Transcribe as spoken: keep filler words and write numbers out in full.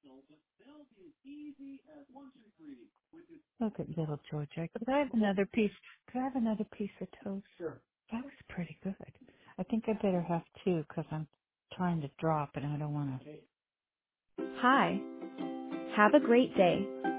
Look at little Georgia. Could I have another piece? Could I have another piece of toast? Sure. That was pretty good. I think I better have two because I'm trying to drop and I don't want to. Hi. Have a great day.